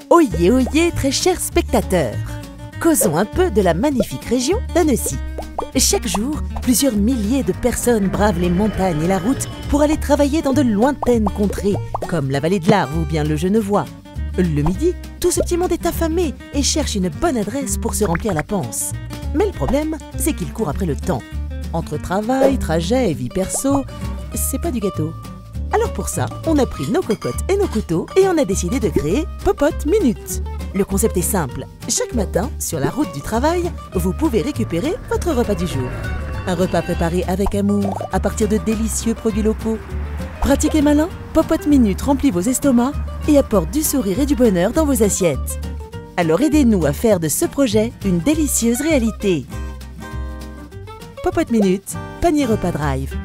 Oyez, oyez, très chers spectateurs! Causons un peu de la magnifique région d'Annecy. Chaque jour, plusieurs milliers de personnes bravent les montagnes et la route pour aller travailler dans de lointaines contrées, comme la vallée de l'Arve ou bien le Genevois. Le midi, tout ce petit monde est affamé et cherche une bonne adresse pour se remplir la panse. Mais le problème, c'est qu'il court après le temps. Entre travail, trajet et vie perso, c'est pas du gâteau. Alors pour ça, on a pris nos cocottes et nos couteaux et on a décidé de créer Popote Minute. Le concept est simple. Chaque matin, sur la route du travail, vous pouvez récupérer votre repas du jour. Un repas préparé avec amour, à partir de délicieux produits locaux. Pratique et malin, Popote Minute remplit vos estomacs et apporte du sourire et du bonheur dans vos assiettes. Alors aidez-nous à faire de ce projet une délicieuse réalité. Popote Minute, Panier Repas Drive.